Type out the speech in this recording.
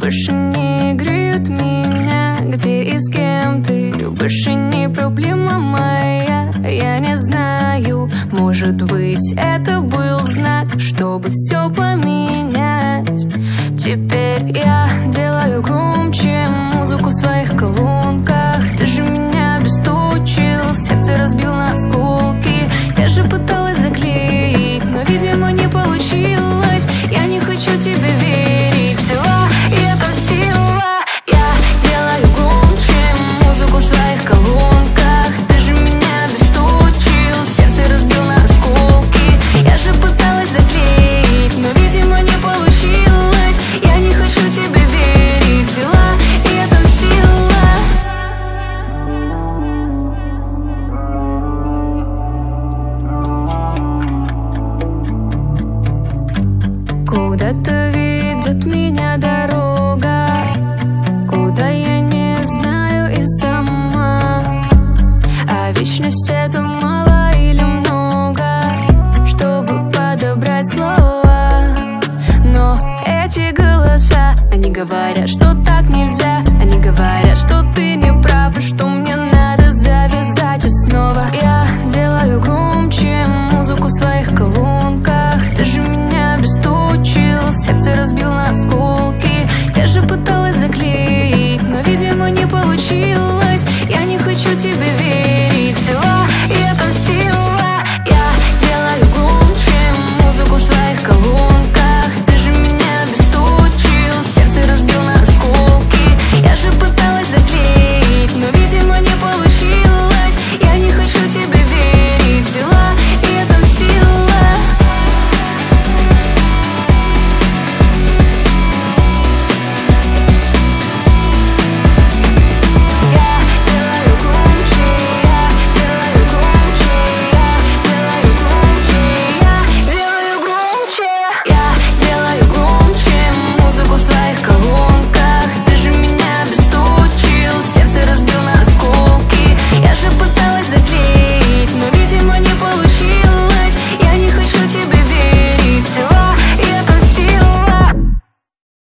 больше не греют меня. Где и с кем ты, больше не проблема моя. Я не знаю, может быть, это был знак, чтобы все поменять. Теперь я делаю громче музыку в своих колонках. Ты же меня обесточил, сердце разбил на осколки. Я же пыталась заклеить, но, видимо, не получилось. Я не хочу тебе верить, взяла и отомстила. Я делаю громче музыку в своих колонках. Ты же меня обесточил, сердце разбил на осколки. Я же пыталась заклеить, но, видимо, не получилось. Я не хочу тебе верить, взяла и отомстила. Куда-то ведет меня дорога, куда я не знаю и сама. А вечность — это мало или много, чтобы подобрать слова. Но эти голоса, они говорят, что